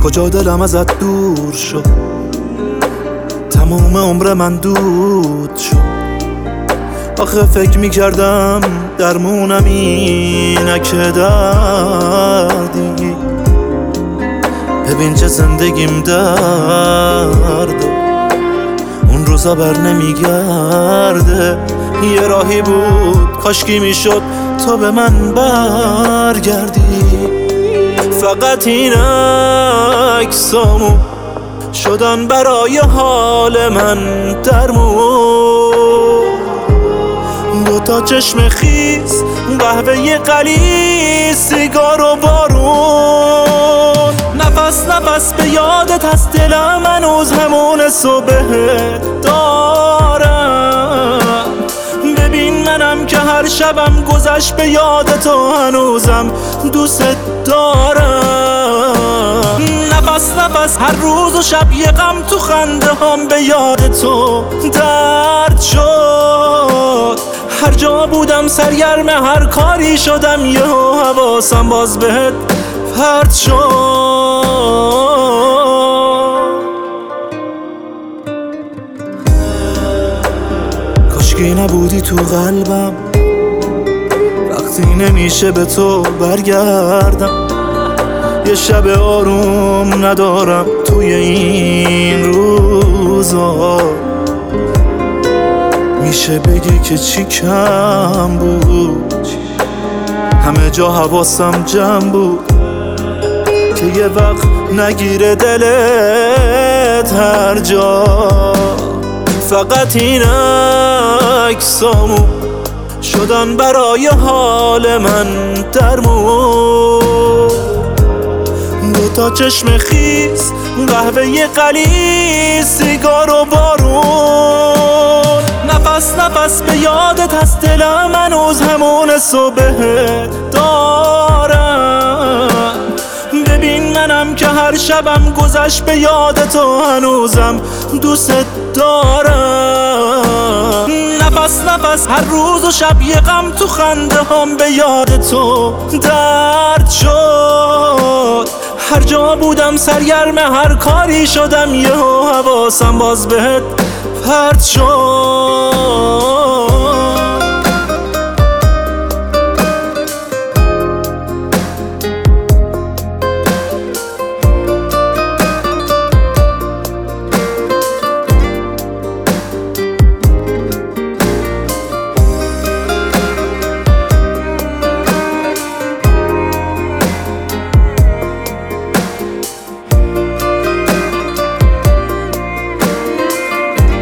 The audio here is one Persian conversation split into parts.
کجا دلم ازت دور شد، تمام عمر من دود شد. آخه فکر میکردم درمونم اینه که دردی، ببین چه زندگیم درده، اون روزا بر نمیگرده. یه راهی بود کاشکی میشد تا به من برگردی. فقط این عکسامو شدن برای حال من درمون، دوتا چشم خیس، قهوه قلیز، سیگار و بارون. نفس نفس به یادت هست، دلم هنوز همون صبح دارم. ببین منم که هر شبم گذشت به یادت و هنوزم دوست دارم. نفس نفس هر روز و شب یه غم تو خنده هم به یاد تو درد شد. هر جا بودم سرگرم هر کاری شدم، یه حواسم باز بهت پرت شد. کاشکی نبودی تو قلبم وقتی نمیشه به تو برگردم. یه شب آروم ندارم توی این روزا، میشه بگی که چی کم بود؟ همه جا حواسم جمع بود که یه وقت نگیره دلت هر جا. فقط این عکسامو شدن برای حال من درمون، دوتا چشم خیس، قهوه قلیز، سیگار و بارون. نفس نفس به یادت هست، دلم هنوز همون صبح دارم. ببین منم که هر شبم گذشت به یادت و هنوزم دوست دارم. نفس نفس هر روز و شب یه غم تو خنده هم به یاد تو درد شد. هر جا بودم سرگرم هر کاری شدم، یه حواسم باز بهت پرت شد.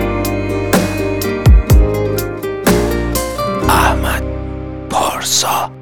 پارسا